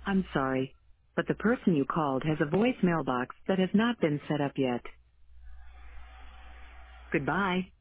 I'm sorry, but the person you called has a voicemail box that has not been set up yet. Goodbye.